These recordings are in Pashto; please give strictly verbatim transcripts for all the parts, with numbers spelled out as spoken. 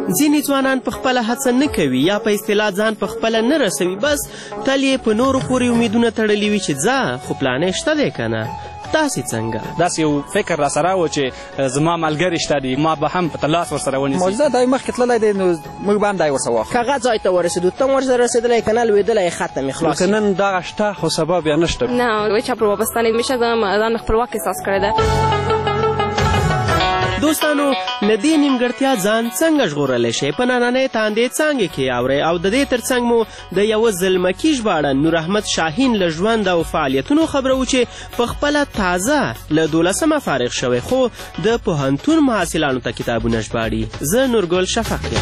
ځینې ځوانان په خپله هڅه نه کوي یا په اصطلاح ځان په خپله نه رسوي، بس تل یې په نورو پورې امیدونه تړلي وي چې ځه خو پلانې شته دی که نه. تاسې څنګه؟ داسې یو فکر را سره و چې زما ملګري شته دي، ما به هم په تلاس ورسره ونیسي. معجزه دی مخکې تللی دی، نو موږ به هم دی ورسره واخلو. که هغه ځای ته ورسېدو ته هم ورسره رسېدلی که نه لوېدلی ختم یې خلاص. که نن دغه شته خو سبا بیا نشته. نه هیچ پر وابستنی میشه ځان خپلواک احساس کړی ده. دوستانو له دې نیمګړتیا ځان څنګه ژغورلی شئ؟ په نننۍ تاندې څانګې کې اورئ او د دې تر څنګ مو د یوه زلمکي ژباړن نور احمد شاهین له ژوند او فعالیتونو خبرو چې په خپله تازه له دولسمه فارغ شوی خو د پوهنتون محصلانو ته کتابونه ژباړي. زه نورګل شفق یم.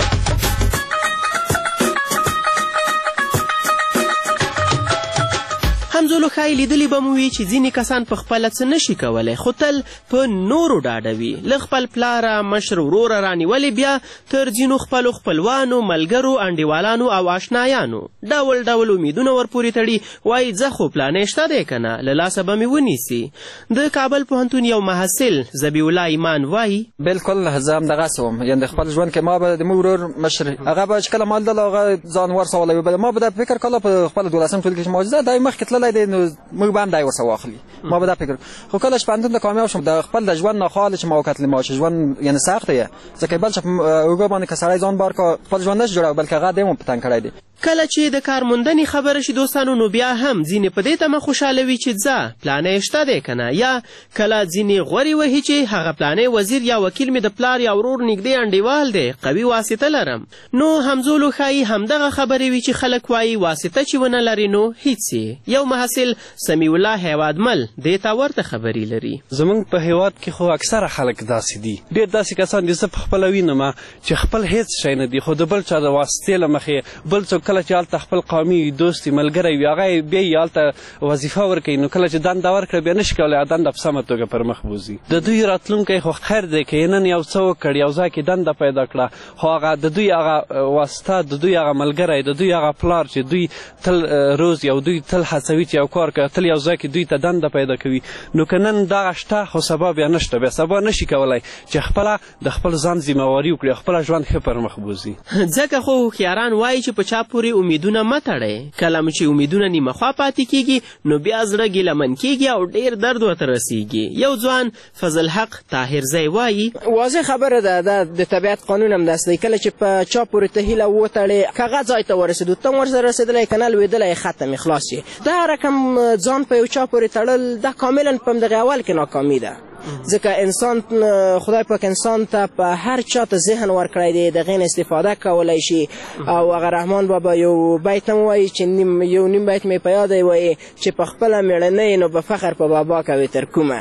همزولو ښایي لیدلي به مو وي چې ځینې کسان په خپله څه نشي کولی خو تل په نورو ډاډوي. له خپل پلاره مشر وروره رانیولې بیا تر ځینو خپلو خپلوانو ملګرو انډیوالانو او آشنایانو ډول ډول امیدونه ورپورې تړي، وایي ځه خو پلانې شته دی که نه له لاسه به مې ونیسي. د کابل پوهنتون یو محصل ذبیح الله ایمان وایي بلکل زه هم دغسې وم، یعنې خپل ژوند کې ما به د مو ورور مشر هغه به چې کله ما لیدل هغه ځان ورسولی وي، ما به دا فکر کاله په خپله دولسم ټولګي کې چې معجزه دی مخکې تللی دی، نو موږ به هم دی ورسره واخلي. ما به دا فکر خو کله چې پوهنتون ته کامیاب شم د خپل د ژوند ناخواله چې ما وکتلې ما چې ژوند یعنې سخت دی، ځکه بل چې په اوږه باندې که سړی ځان بار کړه خپل ژوند نشي جوړولی بلکې هغه دی مو په تنګ کړی دی. کله چې د کارموندنې خبره شي دوستانو نو بیا هم ځینې په دې تمه خوشحاله وي چې ځه پلانې شته دی که نه، یا کله ځینې غورې وهي چې هغه پلانې وزیر یا وکیل مې د پلار یا ورور نږدې انډیوال دی قوي واسطه لرم. نو همزولو ښایي همدغه خبرې وي چې خلک وایي واسطه چې ونه لري نو هیڅ یې. یو محصل سمیع الله هیوادمل دې ته ورته خبرې لري. زمونږ په هیواد کې خو اکثره خلک داسې دي، ډېر داسې کسان دي زه په خپله وینم چې خپل هیڅ شی نه دي خو د بل چا د واسطې له مخې بل څوک کله چې هلته خپل قومي دوست ملګری وي هغه یې بیا یې هلته وظیفه ورکوي، نو کله چې دنده ورکړه بیا نشي کولی دنده په سمه توګه پر مخ بوځي. د دوی راتلونکی خو خیر دی که یې نن یو څه وکړ یو ځای کې دنده پیدا کړه خو هغه د دوی هغه واسطه د دوی هغه ملګری د دوی هغه پلار چې دوی تل روز یو دوی تل هڅوي چې یو کار کوي تل یو ځای کې دوی ته دنده پیدا کوي، نو که نن دغه شته خو سبا بیا نشته، بیا سبا نشي کولی چې خپله د خپل ځان ذمهواري وکړي خپله ژوند ښه پر مخ بوځي. ځکه خو هوښیاران وایي چې په چا پورې امیدونه مه تړئ، کله مو چې امیدونه نیمه خوا پاتې کېږي نو بیا زړه ګیلمن کېږي او ډېر درد ورته رسېږي. یو ځوان فضل حق طاهرزی وایي واضح خبره ده دا د طبیعت قانون هم داسې دی، کله چې په چا پورې ته هیله وتړې که هغه ځای ته ورسېدو ته هم ورسره رسېدلی که نه لوېدلی ختم یې خلاص یې. دا رقم ځان په یو چا پورې تړل دا کاملا په همدغې اول کې ناکامي ده، ځکه انسان خدای پاک انسان ته په هر چا ته ذهن ورکړی دی د هغې نه استفاده کولی شي. او هغه رحمان بابا یو بیت هم وایي چې یو نیم بیت مې په یاد دی وایي چې په خپله مېړنۍ نو به فخر په بابا کوي تر کومه.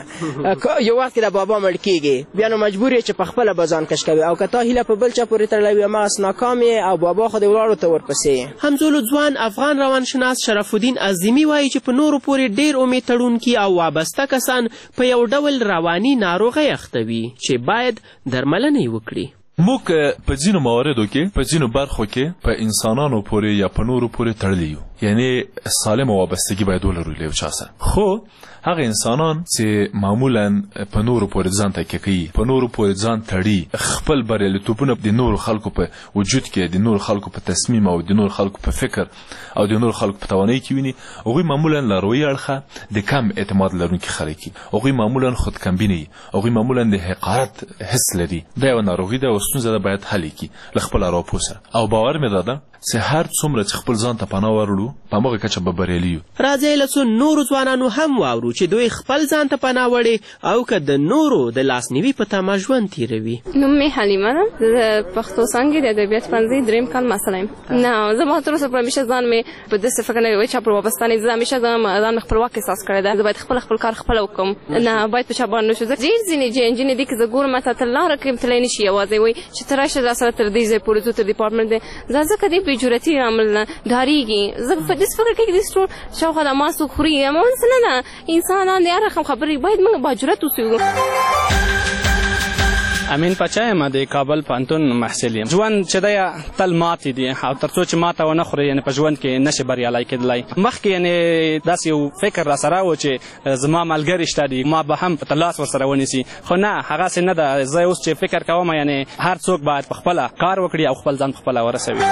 یو وخت کې د بابا مړ کېږي بیا نو مجبور یې چې په خپله به ځان کش کوي، او که تا هیله په بل چا پورې تړلی وي هماغسې ناکام یې او بابا خو دې ولاړو ته ورپسې. همزولو ځوان افغان روانشناس شرف الدین عظیمي وایي چې په نورو پورې ډېر امید تړونکي او وابسته کسان په یو ډول رواني ناروغۍ اخته وي چې باید درملنه یې وکړي. موږ په ځینو مواردو کې په ځینو برخو کې په انسانانو پورې یا په نورو پورې تړلي یو، یعنی سالمه وابستګي باید ولرو له یو چا سره، خو هغه انسانان چې معمولا په نورو پورې ځان تکیه کوي په نورو پورې ځان تړي خپل بریالیتوبونه د نورو خلکو په وجود کې د نورو خلکو په تصمیم او د نورو خلکو په فکر او د نورو خلکو په توانایي کې ویني، هغوی معمولا له رویې اړخه د کم اعتماد لرونکي خلک دي، هغوی معمولا خودکمبینه وي، هغوی معمولا د حقارت حس لري. دا یوه ناروغي ده او ستونزه ده باید حل کړي له خپل راپو سره. او باور مې دا ده چې هر څومره چې خپل ځان ته پناه ورړو په همغه کچه به بریالي یو. راځئ له څو نورو ځوانانو هم واورو چې دوی خپل ځان ته پناه وړي او که د نورو د لاسنیوي په تمه ژوند تېروي. نوم مې حلیمه ده، د پښتو څانګې د ادبیات پوهنځي درېیم کال محصله یم. نه زما تر اوسه پورې همیشه ځان مې په داسې فکر نه وي چې پر وابسته نه زه همیشه ځان خپلواک احساس کړی ده، زه باید خپل خپل کار خپله وکړم، نه باید په چا باندې نه شو. ځکه ډېر ځینې نجونې دي که زه ګورم ماته ته لاره کې تللی نه شي یوازې وایي چې ته راشه دا سره تر دې ځای پورې ځو تر ډیپارټمنټ دی، دا ځکه دې بې جرأتي عمل نه ډارېږي. زه په داسې فکر کې داسې ټول شاوخوا د ماسو خوري اما څه نه ده، انسانان د هر رقم خبرې باید موږ با جرأت اوسو. امین پاچا یم د کابل پوهنتون محصل یم. ژوند چې دی تل ماتې دي او تر څو چې ماته ونه خوري یعنې په ژوند کې نشي بریالی کېدلی. مخکې یعنې داسې یو فکر را سره و چې زما ملګري شته دي ما به هم په لاس ورسره ونیسي، خو نه هغسې نه ده. زه اوس چې فکر کوم یعنې هر څوک باید په خپله کار وکړي او خپل ځان په خپله ورسوي.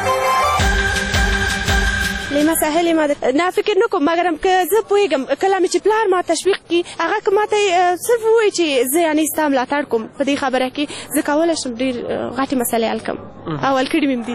مسائل ما نه فکر نه کوم، مګر که زه پوهېږم کله مې چې پلار ما تشویق کړي هغه که ماته صرف ووایي چې زه یعنې ستا ملاتړ کوم په دې خبره کې، زه کولی شم ډېر غټې مسلې حل کړم او حل کړي مې هم دي.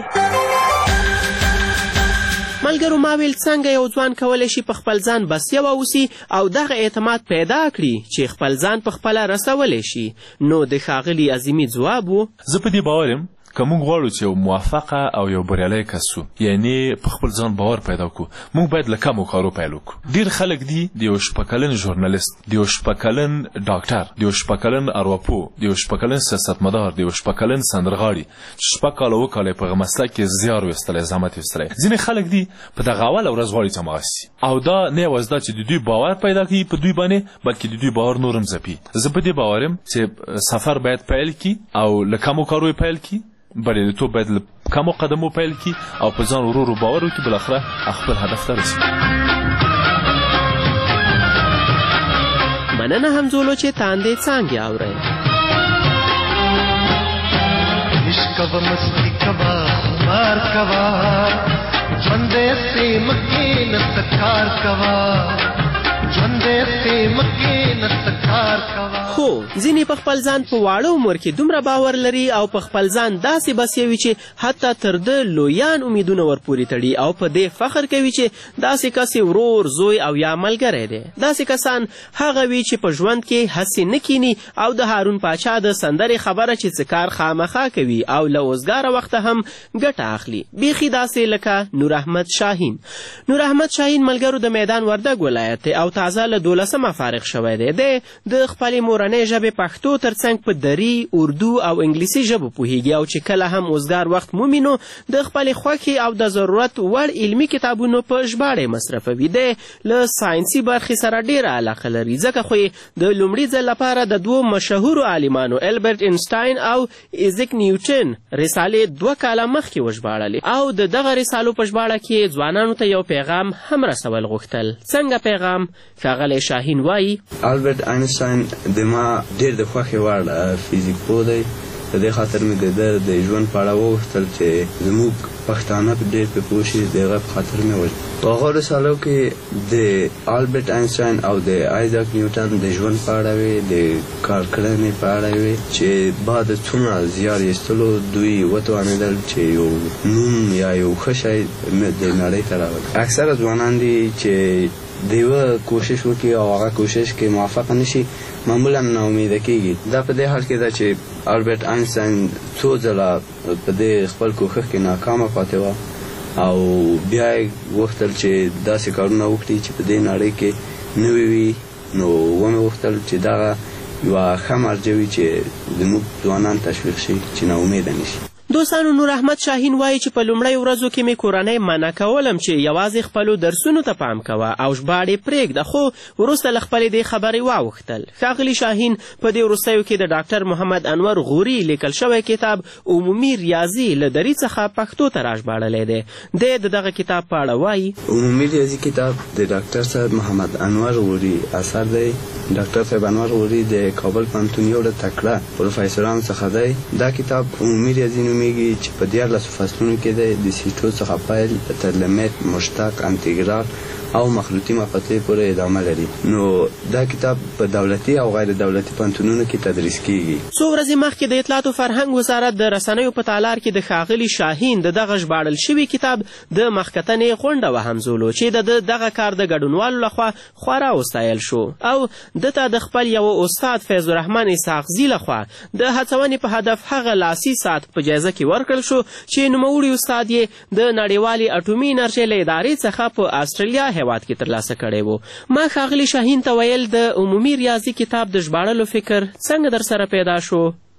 ملګرو ما ویل څنګه یو ځوان کولی شي په خپل ځان بسیه واوسي او دغه اعتماد پیدا کړي چې خپل ځان په خپله رسولی شي. نو د ښاغلي عظیمي ځواب و زه په دې باور یم که موږ غواړو چې یو موفقه او یو بریالی کس شو، یعنې په خپل ځان باور پیدا کړو، موږ باید له کمو کارو پیل وکړو. ډېر خلک دي د یو شپږ کلن ژورنالیست، د یو شپږ کلن ډاکټر، د یو شپږ کلن ارواپوه، د یو شپږ کلن سیاستمدار، د یو شپږ کلن سندرغاړي چې شپږ کاله اووه کاله یې په هغه مسلک کې زیار ویستلی، زحمت ویستلی. ځینې خلک دي په دغه اوله ورځ غواړي چې همغسې شي او دا نه یوازې دا چې د دوی باور پیدا کوي په دوی باندې، بلکې د دوی باور نور هم ځپي. زه په دې باور یم چې سفر باید پیل کړي او له کمو کارو یې پیل کړي، بریالیتوب باید له کمو قدمو پیل کړي او په ځان ورو ورو باور وکړي، بالاخره خپل هدف ته رسي. مننه همزولو چې تاندې څانګې اورئ. عشق و مستی کوا خمار کوا ژوندې سې مکې نست کار کوا ژوندې سې مکې نست کار کوا. خو ځینې په خپل ځان په واړه عمر کې دومره باور لري او په خپل ځان داسې بسیه وي چې حتی تر ده لویان امیدونه ورپورې تړي او په دې فخر کوي چې داسې کس ورور، زوی او یا ملګری دی. داسې کسان هغه وي چې په ژوند کې هسې نه کیني او د هارون پاچا د سندرې خبره چې څه کار خامخا کوي او له اوزګاره وخته هم ګټه اخلي. بیخي داسې لکه نور احمد شاهین. نور احمد شاهین ملګرو د میدان وردګ ولایت دی او تازه له دولسمه فارغ شوی دی. دی د خپلې مورنۍ ژبې پښتو ترڅنګ په دري، اردو او انګلیسي ژبو پوهیږي او چې کله هم اوزګار وخت مومي نو د خپلې خوښې او د ضرورت وړ علمي کتابونو په ژباړې مصرفوي. دی له ساینسي برخې سره ډېره علاقه لري، ځکه خو یې د لومړي ځل لپاره د دوو مشهورو عالمانو البرټ انسټاین او ایزیک نیوټن رسالې دوه کاله مخکې وژباړلې او د دغه رسالو په ژباړه کې ځوانانو ته یو پیغام هم رسول غوښتل. څنګه پیغام؟ ښاغلی شاهین وایي البرټ آینسټاین د ما ډېر د خوښې وړ فزیک پوه دی، په دې خاطر مې د ده د ژوند په اړه وغوښتل چې زموږ پښتانه ډېر پرې پوه شي، د هغه په خاطر مې وژل. په هغو رسالو کې د البرټ آینسټاین او د آیزاک نیوټن د ژوند په اړه وې، د کار کړنې په اړه وې چې بعد څومره زیار ایستلو دوی وتوانېدل چې یو نوم یا یو ښه شی د نړۍ ته راولي. اکثره ځوانان دي چې د یوه کوشش وکړي او هغه کوشش کې موفقه نشي معمولا ناامیده کېږي. دا په دې حال کې ده چې البرټ آینسټاین څو ځله په دې خپل کوښښ کې ناکامه پاتې وه او بیا یې غوښتل چې داسې کارونه وکړي چې په دې نړۍ کې نوي وي، نو ومې غوښتل چې دغه یوه ښه مرجع وي چې زموږ ځوانان تشویق شي چې ناامیده نشي. دوستانو نور احمد شاهین وایي چې په لومړۍ ورځو کې مې کورنۍ منع کولم چې یوازې خپلو درسونو ته پام کوه او ژباړې پرېږده، خو وروسته له خپلې دې خبرې واوښتل. ښاغلي شاهین په دې وروستیو کې د ډاکټر محمد انور غوري لیکل شوی کتاب عمومي ریاضي له دري څخه پښتو ته راژباړلی دی. دی د دغه کتاب په اړه وایي عمومي ریاضي کتاب د ډاکټر صاحب محمد انور غوري اثر دی. ډاکټر صاحب انور غوري د کابل پوهنتون یو له تکړه پروفیسورانو څخه دی. دا کتاب عمومي ریاضي نومیږي چې په دیارلسو فصلونو کې دی، د سیټو څخه پیل تر لیمیت، مشتق، انټیګرال او مخلوطي مقاطع پورې ادامه لري. نو دا کتاب په دولتي او غیر دولتي پوهنتونونو کې تدریس کیږي. څو ورځې مخکې د اطلاعات او فرهنګ وزارت د رسنیو په تالار کې د ښاغلي شاهین د دغه ژباړل شوي کتاب د مخکتنې غونډه وهمزولو چې د دغه کار د ګډونوالو لخوا خورا وستایل شو او دته د خپل یو استاد فیض الرحمن اسحاقزي لخوا د هڅونې په هدف هغه لاسي ساعت په جایزه کې ورکړل شو چې نوموړي استاد یې د نړیوالې اټومي انرژۍ له ادارې څخه په استرالیا هیواد کې ترلاسه کړی و. ما ښاغلي شاهین ته ویل د عمومي ریاضي کتاب د ژباړلو فکر څنګه در سره پیدا شو؟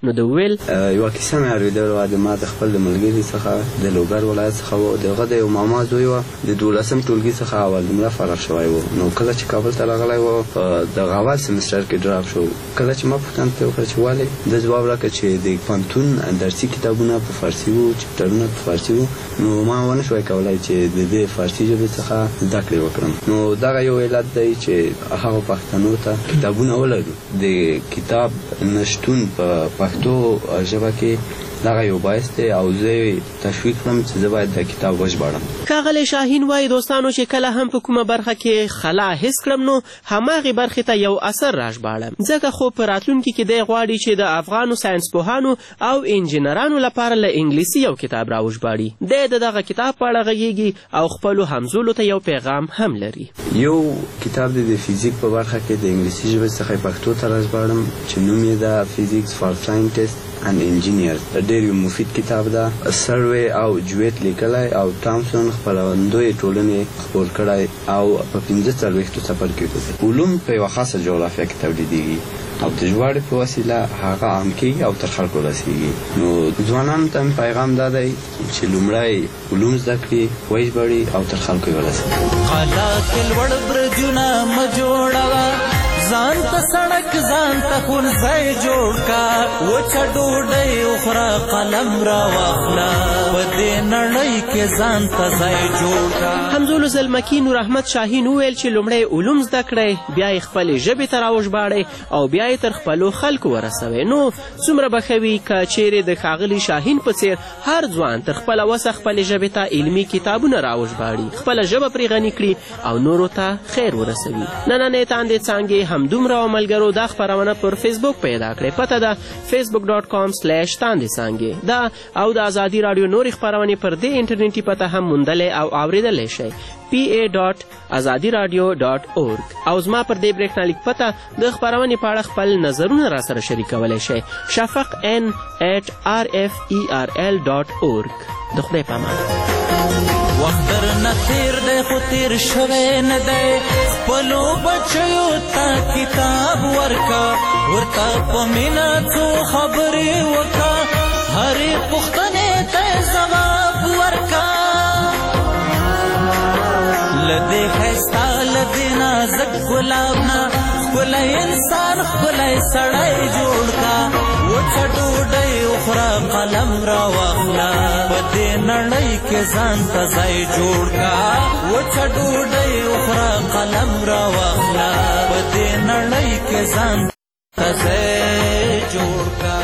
نو د ویل یوه کیسه مې اورېدلې وه د ما د خپل د ملګري څخه د لوګر ولایت څخه و. د هغه د یو ماما زوی وه د دولسم ټولګي څخه اول نمره فارغ شوی و. نو کله چې کابل ته راغلی و د اول سمستر کې ډراپ شو. کله چې ما پوښتنه ترې وکړه چې ولې، د ځواب راکړه چې د پوهنتون درسي کتابونه په فارسي وو، چپټرونه په فارسي وو. نو ما ونه شوی کولی چې د دې فارسي ژبې څخه زده کړې وکړم. نو دغه یو علت دی چې هغو پښتنو ته کتابونه ولرو. د کتاب نشتون په پښتو ژبه کې دغه یو باعث دی او زه تشویق کړم چې زه باید د کتاب وژباړم. ښاغلی شاهین وایي دوستانو چې کله هم په کومه برخه کې خلا حس کړم نو هماغې برخې ته یو اثر راژباړم، ځکه خو په راتلونکي کې دی غواړي چې د افغانو ساینس پوهانو او انجینرانو لپاره له انګلیسي یو کتاب راوژباړي. دی د دغه کتاب په اړه غږیږي او خپلو همزولو ته یو پیغام هم لري. یو کتاب دی د فیزیک په برخه کې د انګلیسي ژبې څخه پښتو ته راژباړم چې نوم یې ده فیزیکس فار ساینټسټ and engineers. ډېر یو مفید کتاب ده. سروې او جویت لیکلی او تامسون خپرندوی ټولنې خپور کړی او په پنځه څلوېښتو څپر کې دی. علوم په یوه خاصه جغرافیه کې تولیدېږي او د ژباړې په وسیله هغه عام کېږي او تر خلکو رسېږي. نو ځوانانو ته مې پیغام دا دی چې لومړی علوم زده کړي، وژباړي او تر خلکو یې ورسوي. قلا کې لوړ برجونه مه جوړوه، ځان ته سړک ځان ته ښوونځی جوړ کا، وچه ډوډۍ وخوره قلم راواخله، په دې نړۍ کې ځان ته ځای جوړ کا. همزولو زلمکي نور احمد شاهین وویل چې لومړی علوم زده کړئ، بیا یې خپلې ژبې ته راوژباړئ او بیا یې تر خپلو خلکو ورسوئ. نو څومره به ښه وي که چیرې د ښاغلي شاهین په څېر هر ځوان تر خپله وسه خپلې ژبې ته علمي کتابونه راوژباړي، خپله ژبه پرې غني کړي او نورو ته خیر ورسوي. نننۍ تاندې څانګې همدومره و ملګرو دا خپرونه پر فیسبوک پیدا کړئ. پته ده فیسبوک ډاټ کام سلیش تاندې څانګې. دا او د ازادي راډیو نورې خپرونې پر دې انټرنیټي پته هم موندلی او اورېدلی شئ پی ای ډاټ ازادي راډیو ډاټ اورګ. او زما پر دې برېښنالیک پته د خپرونې په اړه خپل نظرونه را سره شریکولی شئ شفق ان ایټ آر اف ای آر ال ډاټ اورګ. د خدای په امان. وخت درنه تیر دی خو تیر شوی نه دی، خپلو بچیو ته کتاب ورکه، ورته په مینه څو خبرې وکړه، هرې پوښتنې ته ځواب ورکه. له دې ښایسته له دې نازک ګلاب نه ښکلی انسان ښکلی سړی جوړ کا، وچه ډوډۍ وخوره قلم راواخله، په دې نړۍ کې ځان ته ځای جوړ کا، وچه ډوډۍ وخوره قلم راواخله، په دې نړۍ کې ځان ته ځای جوړ کا.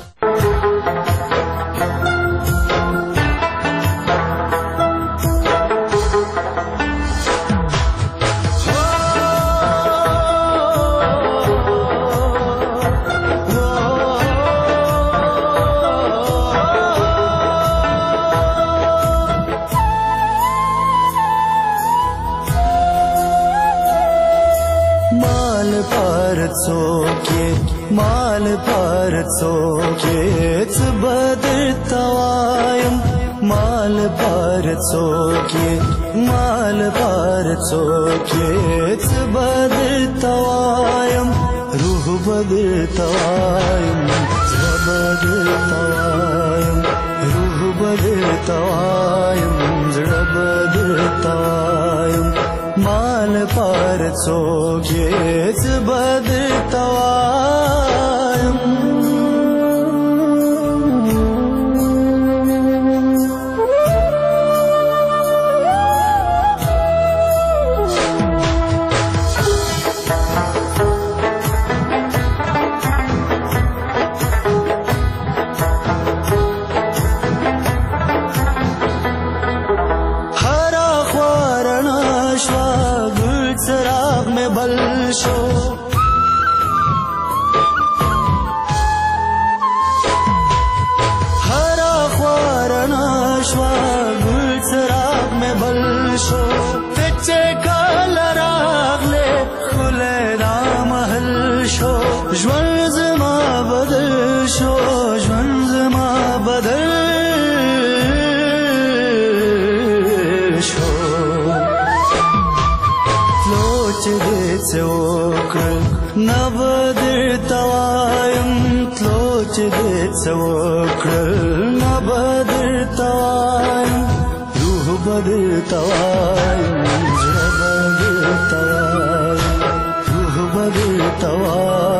مال پر څوکې څه بدرته وایم، مال پر څوکې مال پر څوکې څه بدرته وایم، روح بدرته وایم، زړه بدرته وایم، روح بدرته وایم، زړه بدرته وایم، مال پر څوکې څه بدرته وایم. ژوند زما بدل شو، ژوند زما بدل شو، تلو چې دې څه وکړل نه به درته وایم، تلو چې دې سوکړل نه بدر توایم روح بدر توایم زړه بدر توایم روح بدر توایم